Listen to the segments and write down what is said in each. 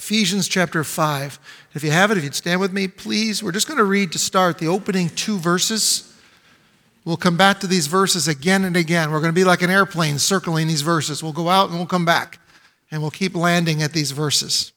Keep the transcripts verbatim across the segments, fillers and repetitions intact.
Ephesians chapter five. If you have it, if you'd stand with me, please. We're just going to read to start the opening two verses. We'll come back to these verses again and again. We're going to be like an airplane circling these verses. We'll go out and we'll come back, and we'll keep landing at these verses.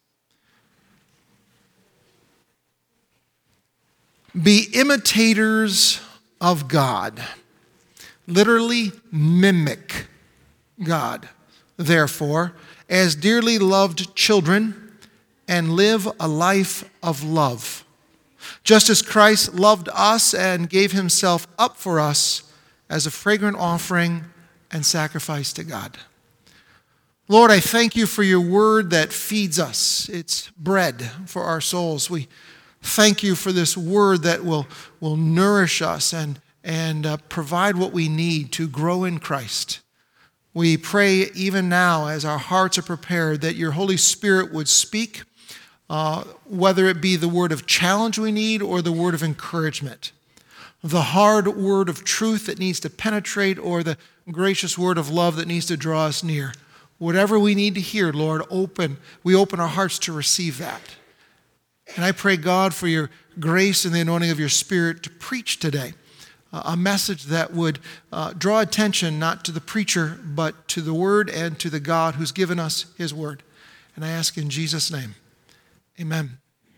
Be imitators of God. Literally mimic God. Therefore, as dearly loved children, and live a life of love, just as Christ loved us and gave himself up for us as a fragrant offering and sacrifice to God. Lord, I thank you for your word that feeds us. It's bread for our souls. We thank you for this word that will, will nourish us and, and uh, provide what we need to grow in Christ. We pray even now as our hearts are prepared that your Holy Spirit would speak, uh, whether it be the word of challenge we need or the word of encouragement, the hard word of truth that needs to penetrate or the gracious word of love that needs to draw us near. Whatever we need to hear, Lord, open. We open our hearts to receive that. And I pray, God, for your grace and the anointing of your Spirit to preach today. A message that would uh, draw attention not to the preacher, but to the Word and to the God who's given us his Word. And I ask in Jesus' name, amen.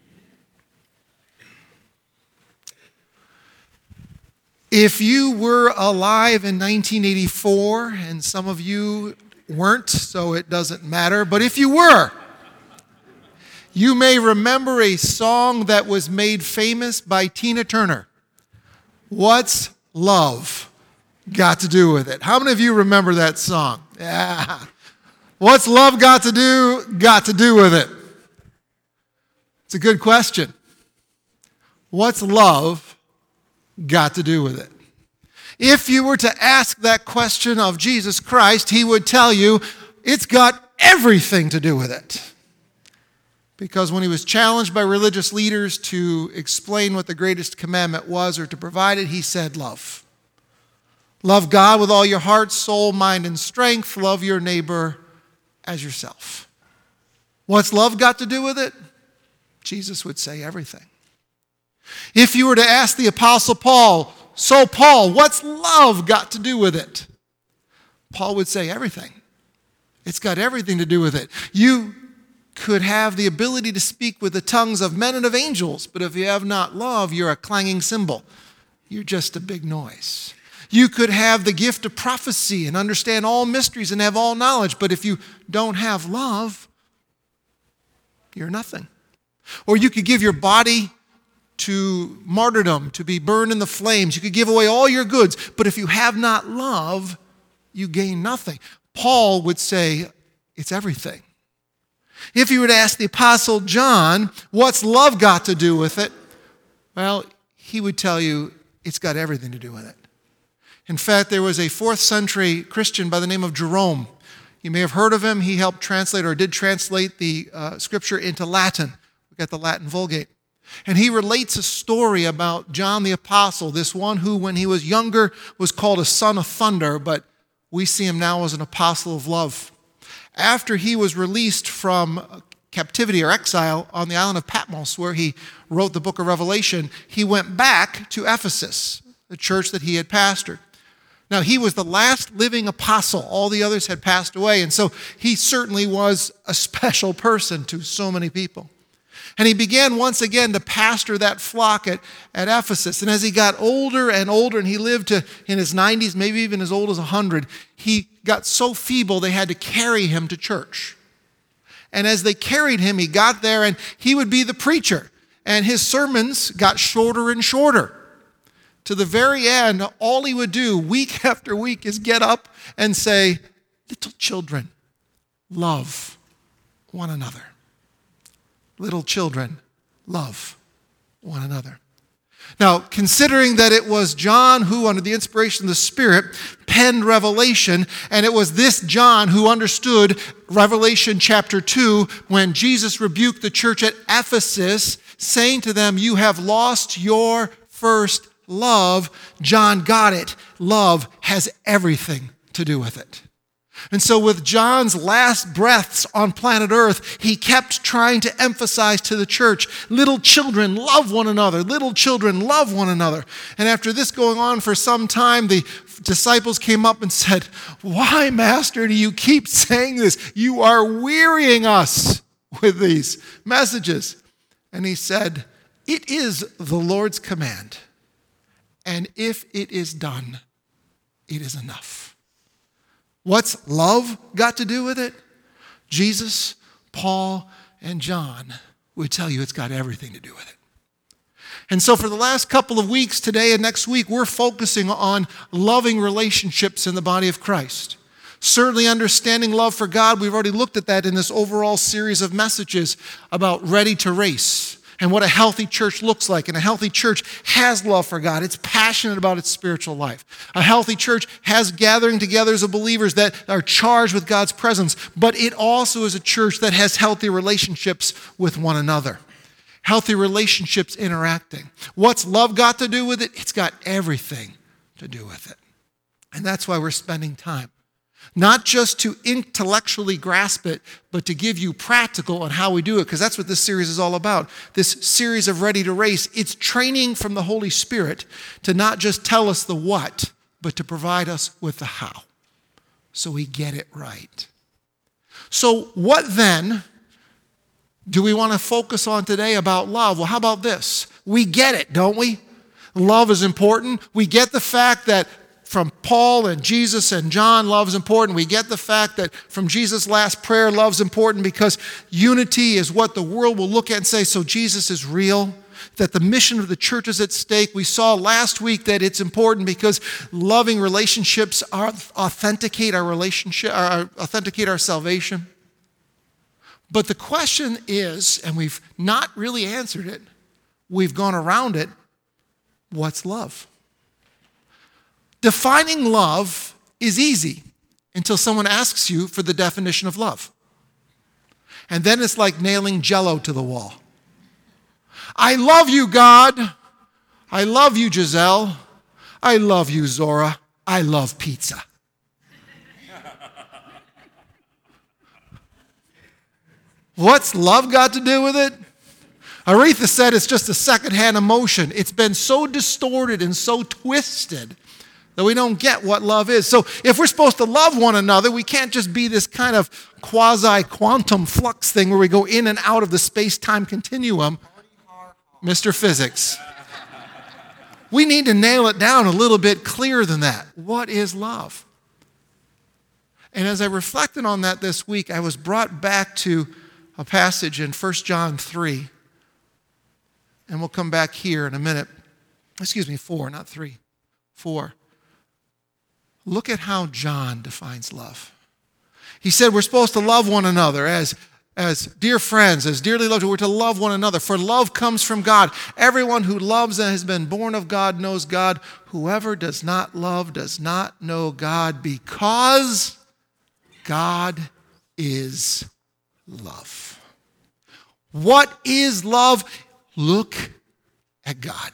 If you were alive in nineteen eighty-four, and some of you weren't, so it doesn't matter, but if you were, you may remember a song that was made famous by Tina Turner. What's love got to do with it? How many of you remember that song? Yeah. What's love got to do, got to do with it? It's a good question. What's love got to do with it? If you were to ask that question of Jesus Christ, he would tell you it's got everything to do with it. Because when he was challenged by religious leaders to explain what the greatest commandment was or to provide it, he said love. Love God with all your heart, soul, mind, and strength. Love your neighbor as yourself. What's love got to do with it? Jesus would say everything. If you were to ask the Apostle Paul, so Paul, what's love got to do with it? Paul would say everything. It's got everything to do with it. You could have the ability to speak with the tongues of men and of angels, but if you have not love, you're a clanging cymbal. You're just a big noise. You could have the gift of prophecy and understand all mysteries and have all knowledge, but if you don't have love, you're nothing. Or you could give your body to martyrdom, to be burned in the flames. You could give away all your goods, but if you have not love, you gain nothing. Paul would say it's everything. If you were to ask the Apostle John, what's love got to do with it? Well, he would tell you it's got everything to do with it. In fact, there was a fourth century Christian by the name of Jerome. You may have heard of him. He helped translate or did translate the uh, scripture into Latin. We've got the Latin Vulgate. And he relates a story about John the Apostle, this one who, when he was younger, was called a son of thunder, but we see him now as an apostle of love. After he was released from captivity or exile on the island of Patmos, where he wrote the book of Revelation, he went back to Ephesus, the church that he had pastored. Now, he was the last living apostle. All the others had passed away, and so he certainly was a special person to so many people. And he began once again to pastor that flock at, at Ephesus. And as he got older and older, and he lived to in his nineties, maybe even as old as one hundred, he got so feeble they had to carry him to church. And as they carried him, he got there and he would be the preacher. And his sermons got shorter and shorter. To the very end, all he would do week after week is get up and say, little children, love one another. Little children, love one another. Now, considering that it was John who, under the inspiration of the Spirit, penned Revelation, and it was this John who understood Revelation chapter two when Jesus rebuked the church at Ephesus, saying to them, you have lost your first love. John got it. Love has everything to do with it. And so with John's last breaths on planet Earth, he kept trying to emphasize to the church, little children, love one another. Little children, love one another. And after this going on for some time, the disciples came up and said, why, Master, do you keep saying this? You are wearying us with these messages. And he said, it is the Lord's command. And if it is done, it is enough. What's love got to do with it? Jesus, Paul, and John would tell you it's got everything to do with it. And so for the last couple of weeks, today and next week, we're focusing on loving relationships in the body of Christ. Certainly understanding love for God, we've already looked at that in this overall series of messages about Ready to Race and what a healthy church looks like. And a healthy church has love for God. It's passionate about its spiritual life. A healthy church has gathering together of believers that are charged with God's presence, but it also is a church that has healthy relationships with one another. Healthy relationships interacting. What's love got to do with it? It's got everything to do with it. And that's why we're spending time. Not just to intellectually grasp it, but to give you practical on how we do it, because that's what this series is all about. This series of Ready to Race, it's training from the Holy Spirit to not just tell us the what, but to provide us with the how, so we get it right. So what then do we want to focus on today about love? Well, how about this? We get it, don't we? Love is important. We get the fact that from Paul and Jesus and John, love is important. We get the fact that from Jesus' last prayer, love is important because unity is what the world will look at and say, so Jesus is real, that the mission of the church is at stake. We saw last week that it's important because loving relationships are, authenticate our relationship, are, authenticate our salvation. But the question is, and we've not really answered it, we've gone around it, what's love? Defining love is easy until someone asks you for the definition of love. And then it's like nailing Jell-O to the wall. I love you, God. I love you, Giselle. I love you, Zora. I love pizza. What's love got to do with it? Aretha said it's just a secondhand emotion. It's been so distorted and so twisted that we don't get what love is. So if we're supposed to love one another, we can't just be this kind of quasi-quantum flux thing where we go in and out of the space-time continuum. Mister Physics. We need to nail it down a little bit clearer than that. What is love? And as I reflected on that this week, I was brought back to a passage in First John three. And we'll come back here in a minute. Excuse me, four, not three. Four. Look at how John defines love. He said we're supposed to love one another as, as dear friends, as dearly loved. We're to love one another, for love comes from God. Everyone who loves and has been born of God knows God. Whoever does not love does not know God, because God is love. What is love? Look at God.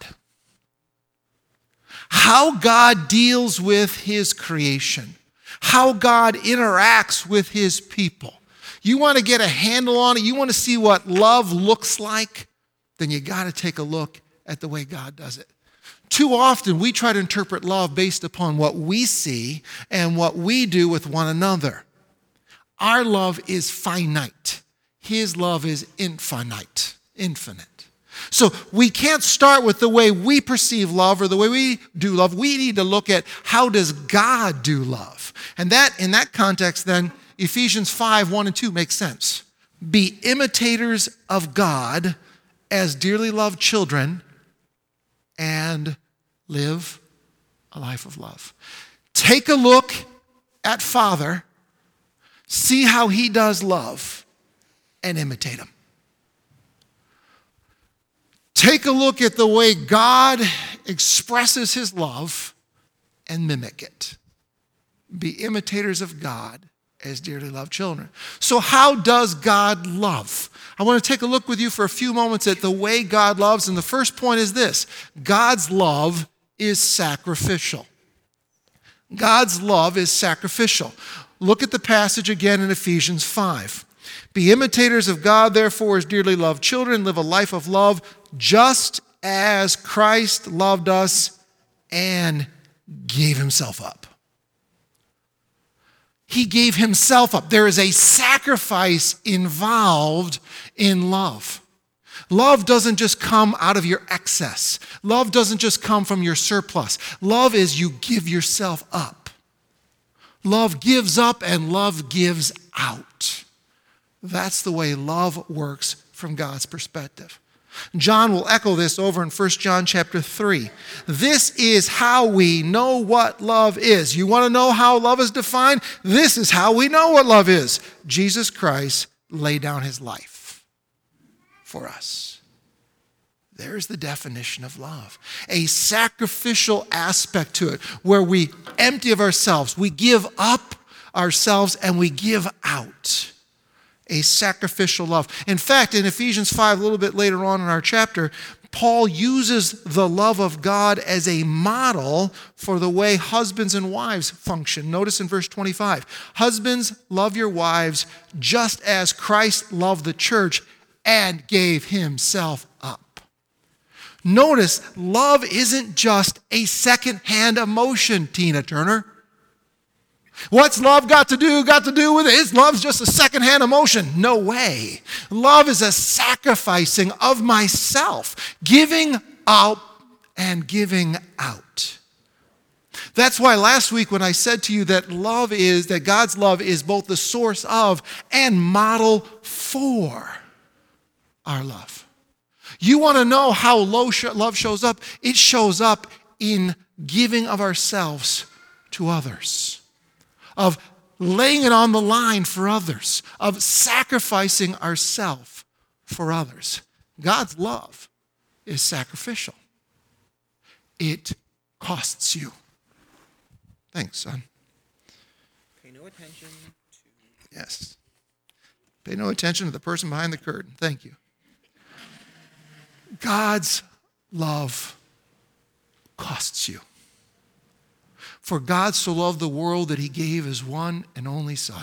How God deals with his creation. How God interacts with his people. You want to get a handle on it? You want to see what love looks like? Then you got to take a look at the way God does it. Too often we try to interpret love based upon what we see and what we do with one another. Our love is finite. His love is infinite, infinite. So we can't start with the way we perceive love or the way we do love. We need to look at how does God do love. And that, in that context, then, Ephesians five, one and two makes sense. Be imitators of God as dearly loved children and live a life of love. Take a look at Father, see how he does love, and imitate him. Take a look at the way God expresses his love and mimic it. Be imitators of God as dearly loved children. So how does God love? I want to take a look with you for a few moments at the way God loves. And the first point is this: God's love is sacrificial. God's love is sacrificial. Look at the passage again in Ephesians five. Be imitators of God, therefore, as dearly loved children. Live a life of love, just as Christ loved us and gave himself up. He gave himself up. There is a sacrifice involved in love. Love doesn't just come out of your excess. Love doesn't just come from your surplus. Love is you give yourself up. Love gives up and love gives out. That's the way love works from God's perspective. John will echo this over in First John chapter three. This is how we know what love is. You want to know how love is defined? This is how we know what love is. Jesus Christ laid down his life for us. There's the definition of love. A sacrificial aspect to it where we empty of ourselves. We give up ourselves and we give out. A sacrificial love. In fact, in Ephesians five, a little bit later on in our chapter, Paul uses the love of God as a model for the way husbands and wives function. Notice in verse twenty-five, husbands, love your wives just as Christ loved the church and gave himself up. Notice, love isn't just a second-hand emotion, Tina Turner. What's love got to do, got to do with it? Is love's just a second-hand emotion? No way. Love is a sacrificing of myself, giving up and giving out. That's why last week when I said to you that love is, that God's love is both the source of and model for our love. You want to know how love shows up? It shows up in giving of ourselves to others. Of laying it on the line for others, of sacrificing ourselves for others. God's love is sacrificial. It costs you. Thanks, son. Pay no attention to... Yes. Pay no attention to the person behind the curtain. Thank you. God's love costs you. For God so loved the world that he gave his one and only Son.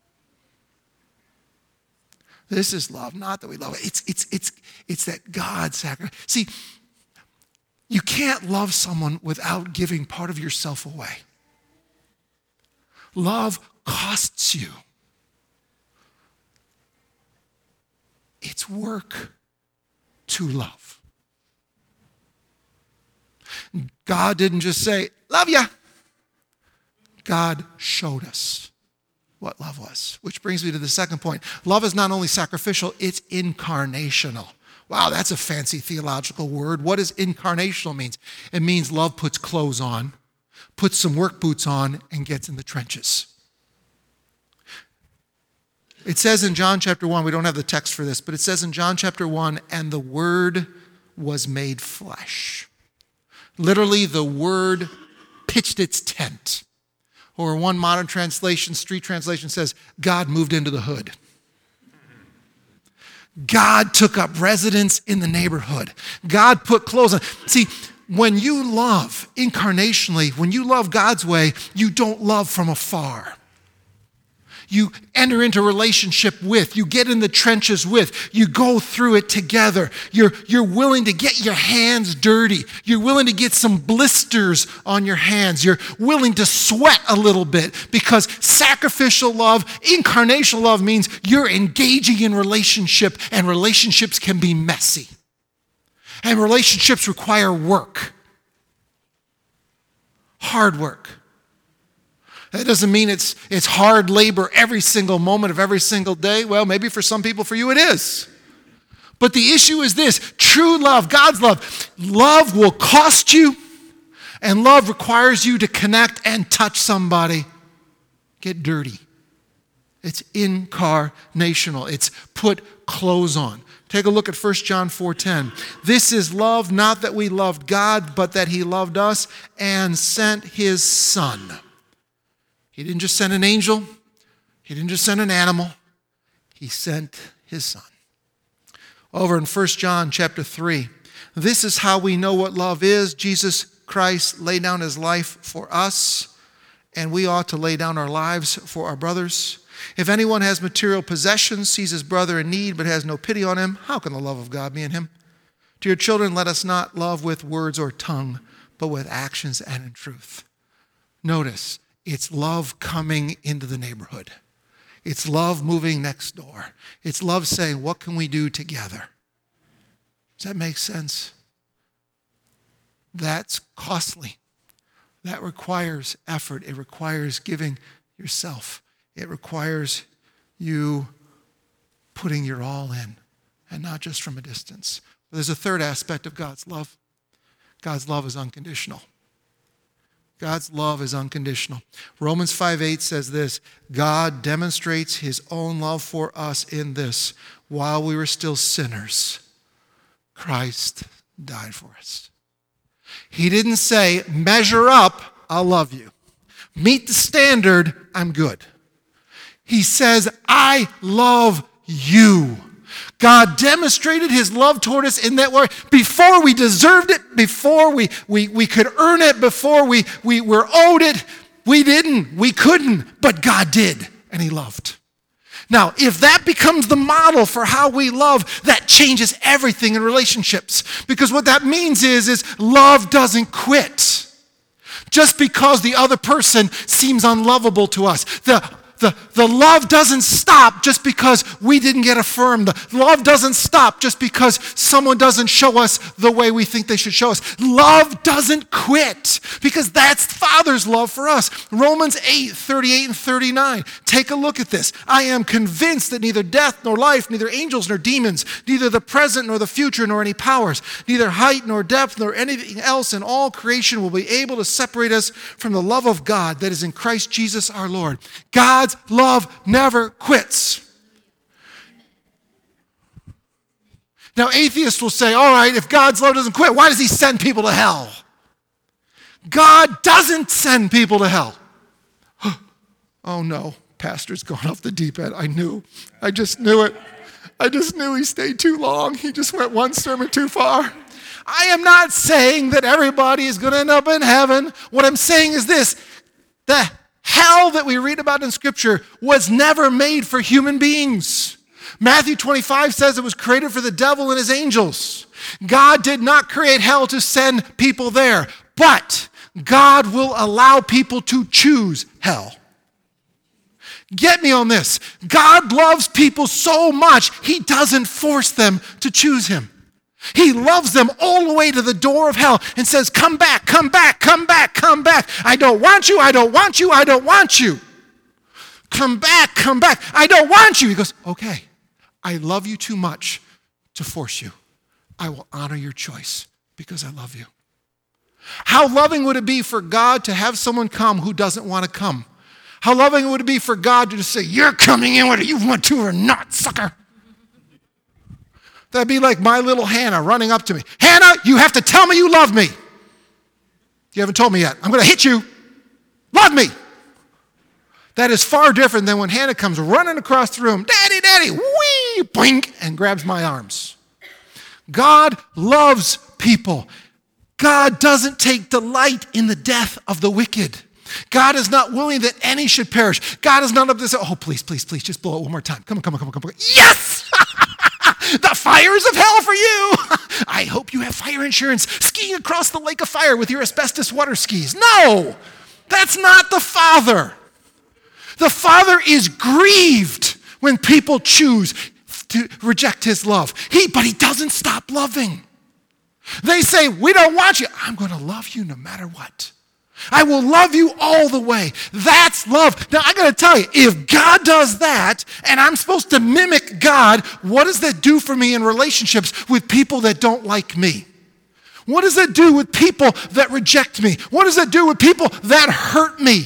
This is love, not that we love it. It's, it's, it's, it's that God sacrificed. See, you can't love someone without giving part of yourself away. Love costs you. It's work to love. God didn't just say, love ya. God showed us what love was. Which brings me to the second point. Love is not only sacrificial, it's incarnational. Wow, that's a fancy theological word. What does incarnational mean? It means love puts clothes on, puts some work boots on, and gets in the trenches. It says in John chapter one, we don't have the text for this, but it says in John chapter one, and the Word was made flesh. Literally, the Word pitched its tent. Or one modern translation, street translation says, God moved into the hood. God took up residence in the neighborhood. God put clothes on. See, when you love incarnationally, when you love God's way, you don't love from afar. You enter into relationship with, you get in the trenches with, you go through it together. You're, you're willing to get your hands dirty. You're willing to get some blisters on your hands. You're willing to sweat a little bit because sacrificial love, incarnational love means you're engaging in relationship, and relationships can be messy. And relationships require work. Hard work. That doesn't mean it's, it's hard labor every single moment of every single day. Well, maybe for some people, for you it is. But the issue is this, true love, God's love, love will cost you, and love requires you to connect and touch somebody. Get dirty. It's incarnational. It's put clothes on. Take a look at First John four ten. This is love, not that we loved God, but that he loved us and sent his Son. He didn't just send an angel. He didn't just send an animal. He sent his Son. Over in First John chapter three, this is how we know what love is. Jesus Christ laid down his life for us, and we ought to lay down our lives for our brothers. If anyone has material possessions, sees his brother in need, but has no pity on him, how can the love of God be in him? Dear children, let us not love with words or tongue, but with actions and in truth. Notice, it's love coming into the neighborhood. It's love moving next door. It's love saying, what can we do together? Does that make sense? That's costly. That requires effort. It requires giving yourself. It requires you putting your all in, and not just from a distance. But there's a third aspect of God's love. God's love is unconditional. God's love is unconditional. Romans five eight says this, God demonstrates his own love for us in this, while we were still sinners, Christ died for us. He didn't say, measure up, I'll love you. Meet the standard, I'm good. He says, I love you. God demonstrated his love toward us in that way before we deserved it, before we, we, we could earn it, before we, we were owed it. We didn't, we couldn't, but God did, and he loved. Now, if that becomes the model for how we love, that changes everything in relationships. Because what that means is, is love doesn't quit. Just because the other person seems unlovable to us. The The, the love doesn't stop just because we didn't get affirmed. The love doesn't stop just because someone doesn't show us the way we think they should show us. Love doesn't quit because that's Father's love for us. Romans eight, thirty-eight and thirty-nine. Take a look at this. I am convinced that neither death nor life, neither angels nor demons, neither the present nor the future nor any powers, neither height nor depth nor anything else in all creation will be able to separate us from the love of God that is in Christ Jesus our Lord. God's love never quits. Now, atheists will say, all right, if God's love doesn't quit, why does he send people to hell? God doesn't send people to hell. Oh no, pastor's gone off the deep end. I knew. I just knew it. I just knew he stayed too long. He just went one sermon too far. I am not saying that everybody is going to end up in heaven. What I'm saying is this, the hell that we read about in Scripture was never made for human beings. Matthew twenty-five says it was created for the devil and his angels. God did not create hell to send people there, but God will allow people to choose hell. Get me on this. God loves people so much, he doesn't force them to choose him. He loves them all the way to the door of hell and says, come back, come back, come back, come back. I don't want you, I don't want you, I don't want you. Come back, come back. I don't want you. He goes, okay, I love you too much to force you. I will honor your choice because I love you. How loving would it be for God to have someone come who doesn't want to come? How loving would it be for God to just say, you're coming in whether you want to or not, sucker. That'd be like my little Hannah running up to me. Hannah, you have to tell me you love me. You haven't told me yet. I'm going to hit you. Love me. That is far different than when Hannah comes running across the room. Daddy, daddy, wee, boink, and grabs my arms. God loves people. God doesn't take delight in the death of the wicked. God is not willing that any should perish. God is not up to say, oh, please, please, please, just blow it one more time. Come on, come on, come on, come on. Yes! The fires of hell for you. I hope you have fire insurance skiing across the lake of fire with your asbestos water skis. No, that's not the Father. The Father is grieved when people choose to reject his love. He, but he doesn't stop loving. They say, we don't want you. I'm going to love you no matter what. I will love you all the way. That's love. Now, I got to tell you, if God does that, and I'm supposed to mimic God, what does that do for me in relationships with people that don't like me? What does that do with people that reject me? What does that do with people that hurt me?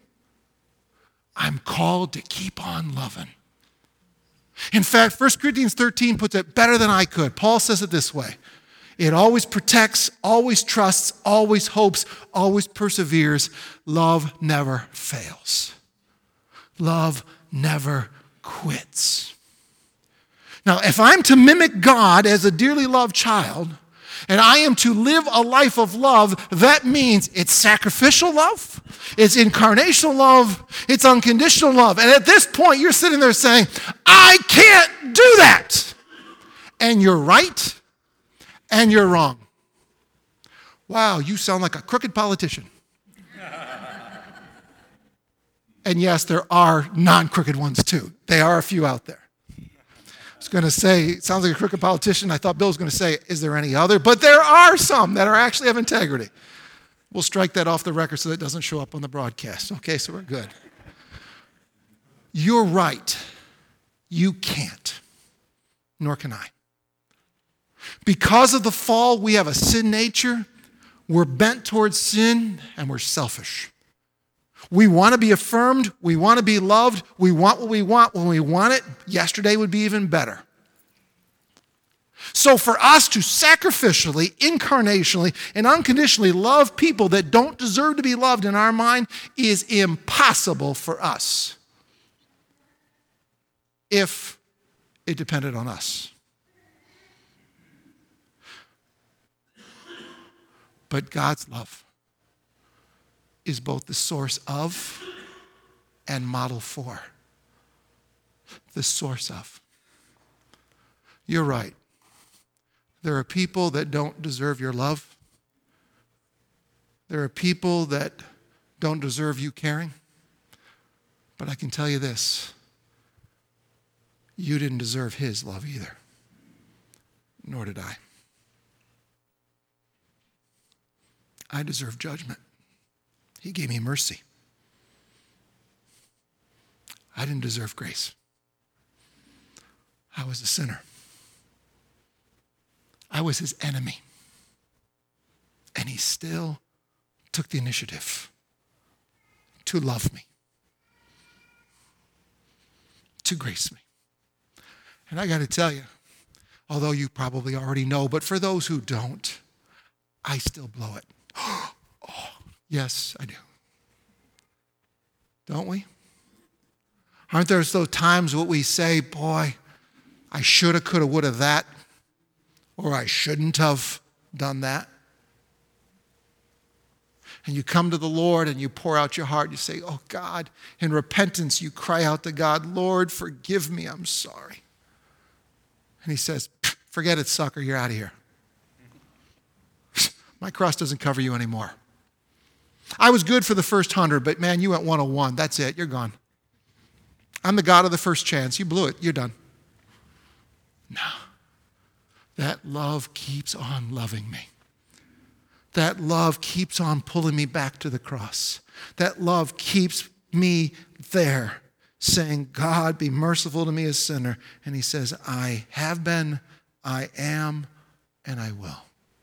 I'm called to keep on loving. In fact, First Corinthians thirteen puts it better than I could. Paul says it this way. It always protects, always trusts, always hopes, always perseveres. Love never fails. Love never quits. Now, if I'm to mimic God as a dearly loved child, and I am to live a life of love, that means it's sacrificial love, it's incarnational love, it's unconditional love. And at this point, you're sitting there saying, I can't do that. And you're right, and you're wrong. Wow, you sound like a crooked politician. And yes, there are non-crooked ones too. There are a few out there. I was going to say, it sounds like a crooked politician. I thought Bill was going to say, is there any other? But there are some that are actually have integrity. We'll strike that off the record so that it doesn't show up on the broadcast. Okay, so we're good. You're right. You can't, nor can I. Because of the fall, we have a sin nature. We're bent towards sin, and we're selfish. We want to be affirmed. We want to be loved. We want what we want when we want it. Yesterday would be even better. So for us to sacrificially, incarnationally, and unconditionally love people that don't deserve to be loved in our mind is impossible for us if it depended on us. But God's love is both the source of and model for. The source of. You're right. There are people that don't deserve your love. There are people that don't deserve you caring. But I can tell you this. You didn't deserve his love either. Nor did I. I deserve judgment. He gave me mercy. I didn't deserve grace. I was a sinner. I was his enemy. And he still took the initiative to love me, to grace me. And I got to tell you, although you probably already know, but for those who don't, I still blow it. Oh, yes, I do. Don't we? Aren't there those times what we say, boy, I shoulda, coulda, woulda that, or I shouldn't have done that? And you come to the Lord and you pour out your heart. You say, oh God, in repentance you cry out to God, Lord, forgive me, I'm sorry. And he says, forget it, sucker, you're out of here. My cross doesn't cover you anymore. I was good for the first hundred, but man, you went one oh one. That's it. You're gone. I'm the God of the first chance. You blew it. You're done. No. That love keeps on loving me. That love keeps on pulling me back to the cross. That love keeps me there saying, God, be merciful to me, a sinner. And he says, I have been, I am, and I will.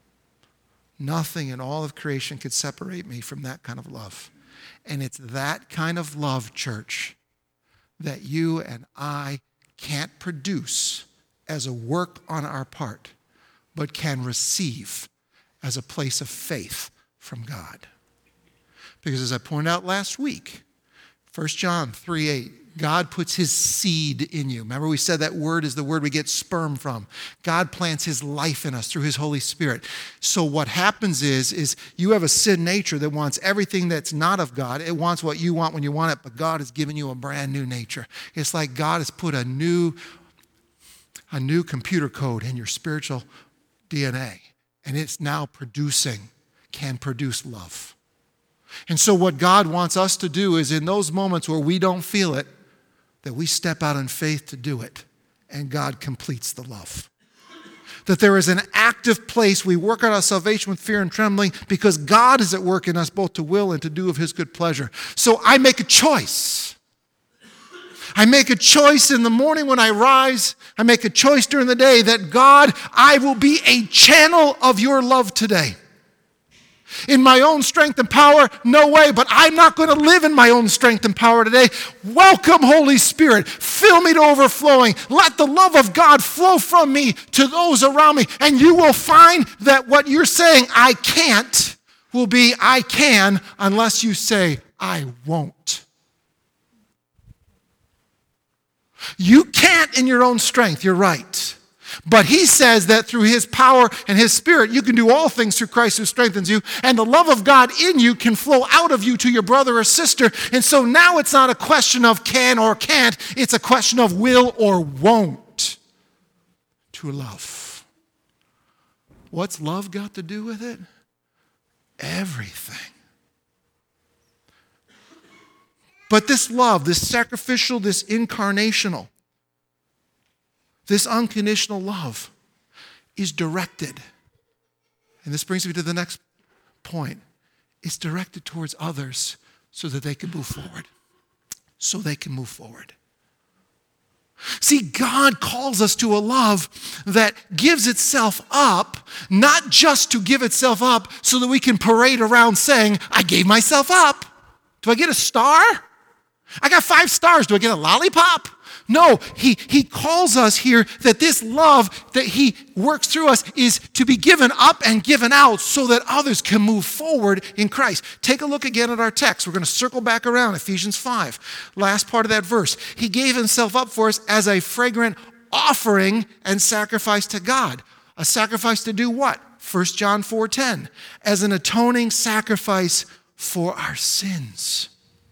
Nothing in all of creation could separate me from that kind of love. And it's that kind of love, church, that you and I can't produce as a work on our part, but can receive as a place of faith from God. Because as I pointed out last week, First John three eight, God puts his seed in you. Remember we said that word is the word we get sperm from. God plants his life in us through his Holy Spirit. So what happens is, is you have a sin nature that wants everything that's not of God. It wants what you want when you want it, but God has given you a brand new nature. It's like God has put a new, a new computer code in your spiritual D N A. And it's now producing, can produce love. And so what God wants us to do is in those moments where we don't feel it, that we step out in faith to do it, and God completes the love. That there is an active place. We work on our salvation with fear and trembling because God is at work in us both to will and to do of his good pleasure. So I make a choice. I make a choice in the morning when I rise. I make a choice during the day that God, I will be a channel of your love today. In my own strength and power, no way, but I'm not going to live in my own strength and power today. Welcome, Holy Spirit. Fill me to overflowing. Let the love of God flow from me to those around me, and you will find that what you're saying, I can't, will be I can unless you say, I won't. You can't in your own strength, you're right. But he says that through his power and his spirit, you can do all things through Christ who strengthens you. And the love of God in you can flow out of you to your brother or sister. And so now it's not a question of can or can't. It's a question of will or won't to love. What's love got to do with it? Everything. But this love, this sacrificial, this incarnational, this unconditional love is directed. And this brings me to the next point. It's directed towards others so that they can move forward. So they can move forward. See, God calls us to a love that gives itself up, not just to give itself up so that we can parade around saying, I gave myself up. Do I get a star? I got five stars. Do I get a lollipop? No, he, he calls us here that this love that he works through us is to be given up and given out so that others can move forward in Christ. Take a look again at our text. We're going to circle back around Ephesians five. Last part of that verse. He gave himself up for us as a fragrant offering and sacrifice to God. A sacrifice to do what? First John four ten. As an atoning sacrifice for our sins.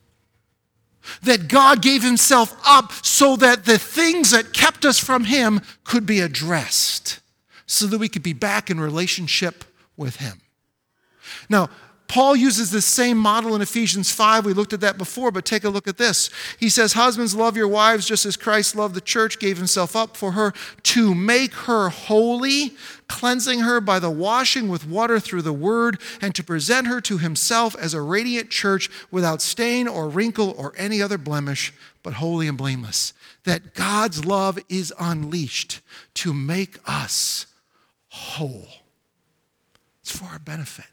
That God gave himself up so that the things that kept us from him could be addressed, so that we could be back in relationship with him. Now, Paul uses this same model in Ephesians five. We looked at that before, but take a look at this. He says, husbands, love your wives just as Christ loved the church, gave himself up for her to make her holy, cleansing her by the washing with water through the word, and to present her to himself as a radiant church without stain or wrinkle or any other blemish, but holy and blameless. That God's love is unleashed to make us whole. It's for our benefit.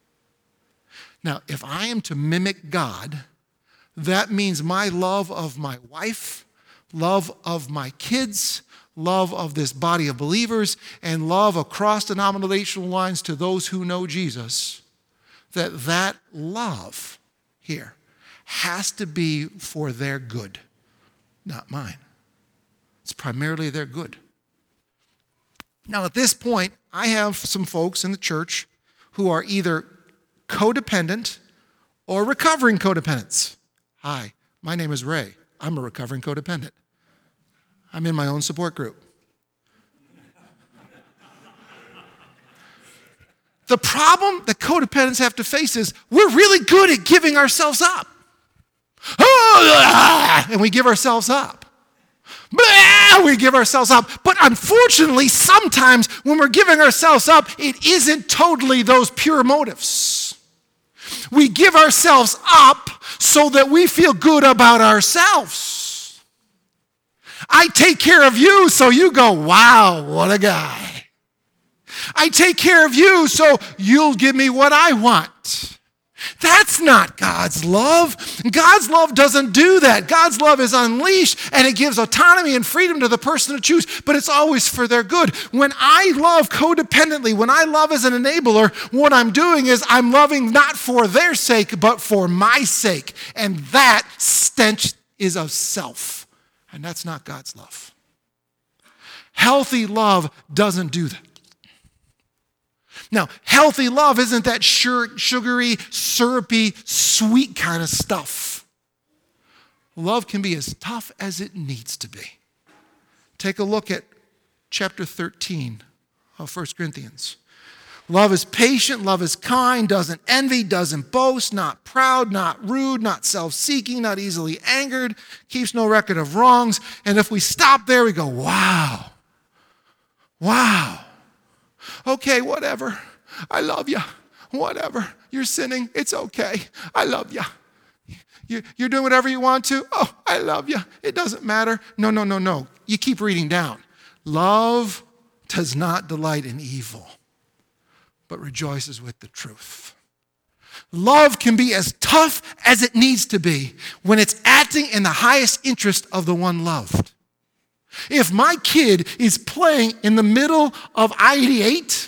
Now, if I am to mimic God, that means my love of my wife, love of my kids, love of this body of believers, and love across denominational lines to those who know Jesus, that that love here has to be for their good, not mine. It's primarily their good. Now, at this point, I have some folks in the church who are either codependent or recovering codependents. Hi, my name is Ray. I'm a recovering codependent. I'm in my own support group. The problem that codependents have to face is we're really good at giving ourselves up. And we give ourselves up. We give ourselves up. But unfortunately, sometimes when we're giving ourselves up, it isn't totally those pure motives. We give ourselves up so that we feel good about ourselves. I take care of you so you go, wow, what a guy. I take care of you so you'll give me what I want. That's not God's love. God's love doesn't do that. God's love is unleashed and it gives autonomy and freedom to the person to choose, but it's always for their good. When I love codependently, when I love as an enabler, what I'm doing is I'm loving not for their sake, but for my sake. And that stench is of self. And that's not God's love. Healthy love doesn't do that. Now, healthy love isn't that sugary, syrupy, sweet kind of stuff. Love can be as tough as it needs to be. Take a look at chapter thirteen of First Corinthians. Love is patient, love is kind, doesn't envy, doesn't boast, not proud, not rude, not self-seeking, not easily angered, keeps no record of wrongs. And if we stop there, we go, wow, wow. Okay, whatever. I love you. Whatever. You're sinning. It's okay. I love you. You're doing whatever you want to. Oh, I love you. It doesn't matter. No, no, no, no. You keep reading down. Love does not delight in evil, but rejoices with the truth. Love can be as tough as it needs to be when it's acting in the highest interest of the one loved. If my kid is playing in the middle of I eighty-eight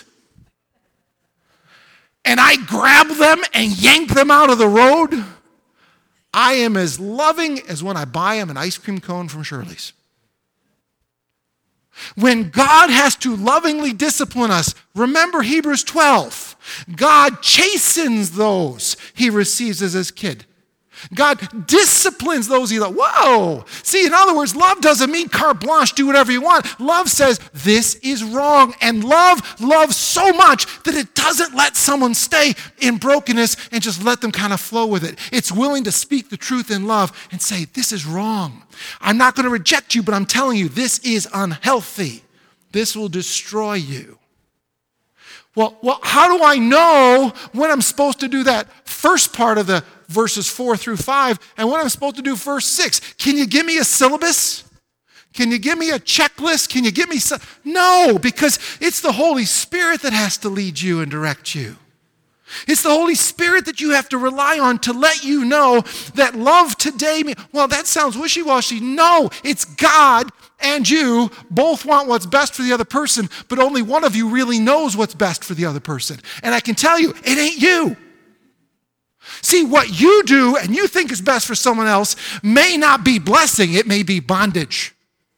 and I grab them and yank them out of the road, I am as loving as when I buy them an ice cream cone from Shirley's. When God has to lovingly discipline us, remember Hebrews twelve. God chastens those he receives as his kid. God disciplines those he loves. Whoa! See, in other words, love doesn't mean carte blanche, do whatever you want. Love says, this is wrong. And love loves so much that it doesn't let someone stay in brokenness and just let them kind of flow with it. It's willing to speak the truth in love and say, this is wrong. I'm not going to reject you, but I'm telling you, this is unhealthy. This will destroy you. Well, well, how do I know when I'm supposed to do that first part of the verses four through five and when I'm supposed to do verse six? Can you give me a syllabus? Can you give me a checklist? Can you give me some? No, because it's the Holy Spirit that has to lead you and direct you. It's the Holy Spirit that you have to rely on to let you know that love today, well, that sounds wishy-washy. No, it's God and you both want what's best for the other person, but only one of you really knows what's best for the other person. And I can tell you, it ain't you. See, what you do and you think is best for someone else may not be blessing, it may be bondage.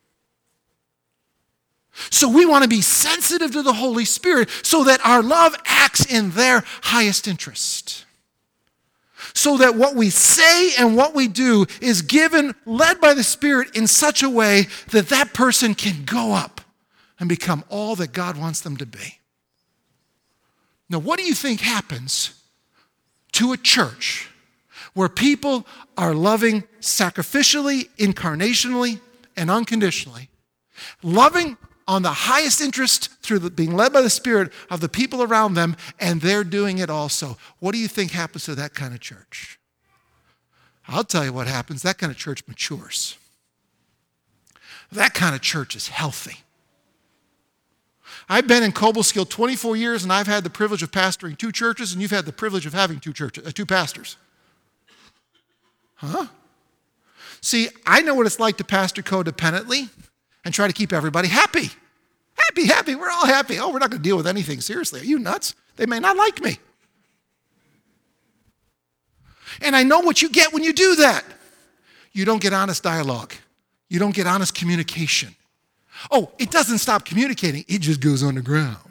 So we want to be sensitive to the Holy Spirit so that our love acts in their highest interest. So that what we say and what we do is given, led by the Spirit in such a way that that person can go up and become all that God wants them to be. Now, what do you think happens to a church where people are loving sacrificially, incarnationally, and unconditionally, loving on the highest interest through the, being led by the Spirit of the people around them, and they're doing it also? What do you think happens to that kind of church? I'll tell you what happens. That kind of church matures. That kind of church is healthy. I've been in Cobleskill twenty-four years, and I've had the privilege of pastoring two churches, and you've had the privilege of having two churches, uh, two pastors. Huh? See, I know what it's like to pastor codependently and try to keep everybody happy. Happy, happy, we're all happy. Oh, we're not going to deal with anything seriously. Are you nuts? They may not like me. And I know what you get when you do that. You don't get honest dialogue. You don't get honest communication. Oh, it doesn't stop communicating. It just goes underground.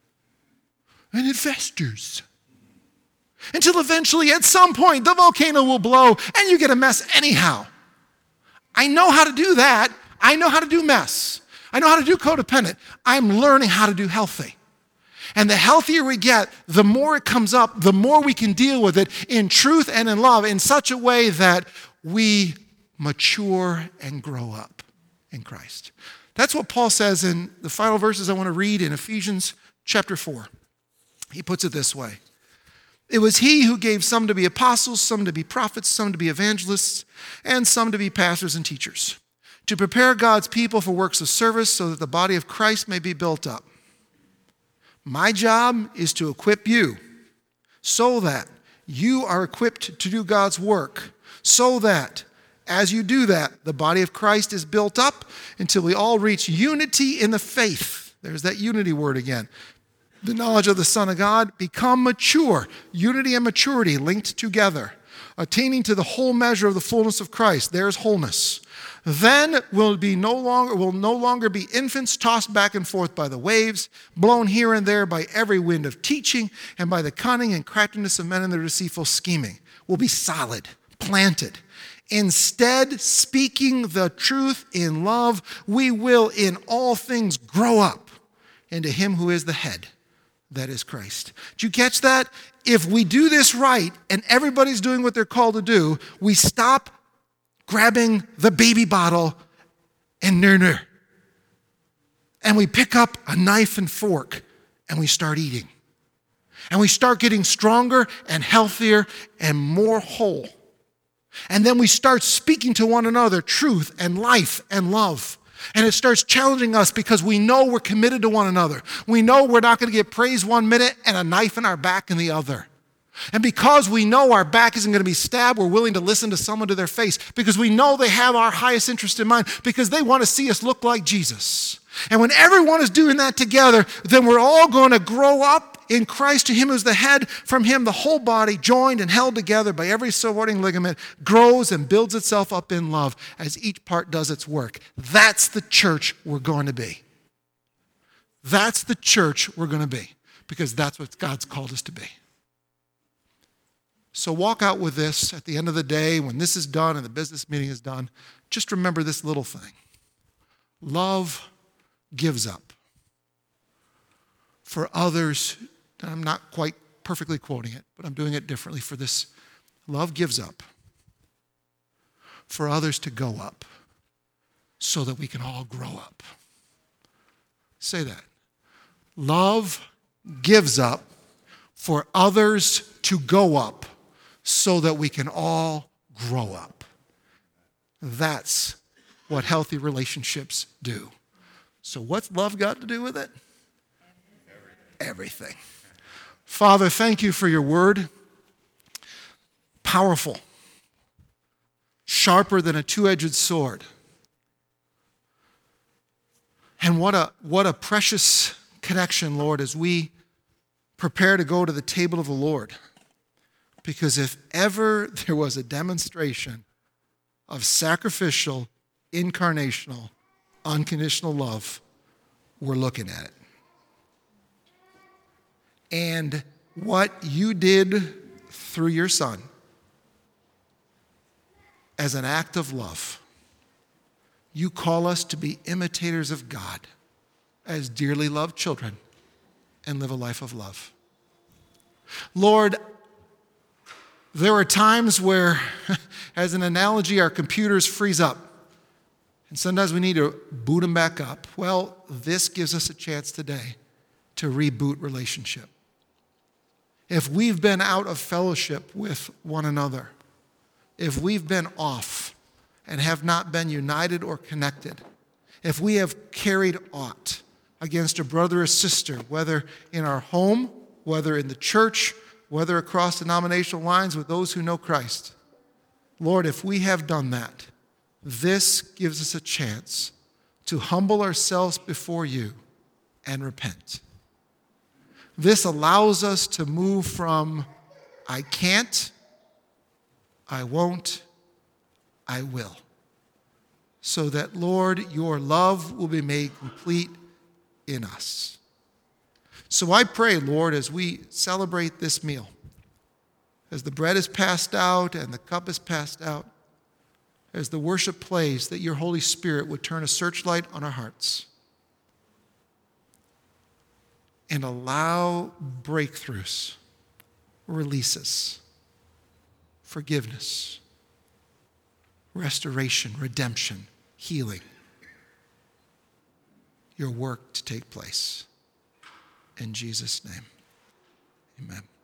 And it festers. Until eventually, at some point, the volcano will blow and you get a mess anyhow. I know how to do that. I know how to do mess. I know how to do codependent. I'm learning how to do healthy. And the healthier we get, the more it comes up, the more we can deal with it in truth and in love in such a way that we mature and grow up in Christ. That's what Paul says in the final verses I want to read in Ephesians chapter four. He puts it this way. It was he who gave some to be apostles, some to be prophets, some to be evangelists, and some to be pastors and teachers, to prepare God's people for works of service so that the body of Christ may be built up. My job is to equip you so that you are equipped to do God's work, so that as you do that, the body of Christ is built up until we all reach unity in the faith. There's that unity word again. The knowledge of the Son of God, become mature. Unity and maturity linked together. Attaining to the whole measure of the fullness of Christ. There's wholeness. Then will be no longer will no longer be infants tossed back and forth by the waves, blown here and there by every wind of teaching, and by the cunning and craftiness of men in their deceitful scheming. We'll be solid, planted. Instead, speaking the truth in love, we will in all things grow up into him who is the head, that is Christ. Did you catch that? If we do this right and everybody's doing what they're called to do, we stop grabbing the baby bottle and ner-ner. And we pick up a knife and fork and we start eating. And we start getting stronger and healthier and more whole. And then we start speaking to one another truth and life and love. And it starts challenging us because we know we're committed to one another. We know we're not going to get praise one minute and a knife in our back in the other. And because we know our back isn't going to be stabbed, we're willing to listen to someone to their face because we know they have our highest interest in mind because they want to see us look like Jesus. And when everyone is doing that together, then we're all going to grow up in Christ, to him who's the head. From him, the whole body, joined and held together by every supporting ligament, grows and builds itself up in love as each part does its work. That's the church we're going to be. That's the church we're going to be, because that's what God's called us to be. So walk out with this at the end of the day, when this is done and the business meeting is done. Just remember this little thing. Love gives up for others. I'm not quite perfectly quoting it, but I'm doing it differently for this. Love gives up for others to go up so that we can all grow up. Say that. Love gives up for others to go up so that we can all grow up. That's what healthy relationships do. So what's love got to do with it? Everything. Father, thank you for your word. Powerful. Sharper than a two-edged sword. And what a, what a precious connection, Lord, as we prepare to go to the table of the Lord. Because if ever there was a demonstration of sacrificial, incarnational, unconditional love, we're looking at it. And what you did through your Son as an act of love, you call us to be imitators of God as dearly loved children and live a life of love. Lord, there are times where, as an analogy, our computers freeze up. And sometimes we need to boot them back up. Well, this gives us a chance today to reboot relationship. If we've been out of fellowship with one another, if we've been off and have not been united or connected, if we have carried aught against a brother or sister, whether in our home, whether in the church, whether across denominational lines with those who know Christ, Lord, if we have done that, this gives us a chance to humble ourselves before you and repent. This allows us to move from I can't, I won't, I will. So that, Lord, your love will be made complete in us. So I pray, Lord, as we celebrate this meal, as the bread is passed out and the cup is passed out, as the worship plays, that your Holy Spirit would turn a searchlight on our hearts and allow breakthroughs, releases, forgiveness, restoration, redemption, healing, your work to take place. In Jesus' name, amen.